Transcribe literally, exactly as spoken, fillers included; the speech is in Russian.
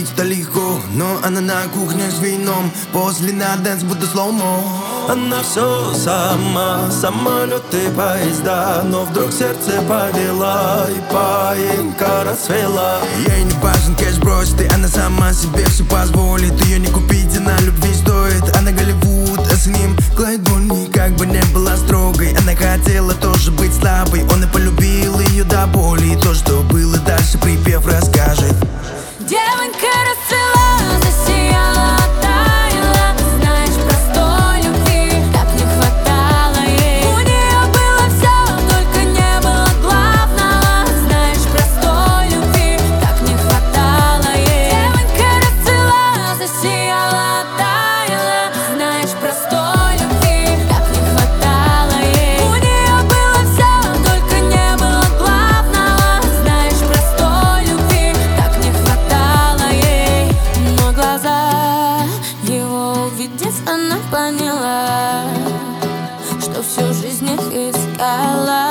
говорить-то легко, но она на кухне с вином. После на дэнс будто слоумо. Она все сама, самолеты, поезда, но вдруг сердце повела и поимка расцвела. Ей не важен кэш, бросит, и она сама себе все позволит. Ее не купить, она любви стоит. Она Голливуд, а с ним Клайд Бонни. Как бы не была строгой, она хотела тоже быть слабой. Он и полюбил ее до боли. И то, что было дальше, припев расскажет. Девонька расцвела, засияла, оттаяла. Знаешь, простой любви так не хватало ей. У нее было все, только не было главного. Знаешь, простой любви так не хватало ей. Девонька расцвела, засияла, оттаяла. Знаешь, простой любви так не хватало ей. У нее было все, только не было главного. Знаешь, простой любви так не хватало ей. Но глаза его увидев, она поняла, что всю жизнь их искала.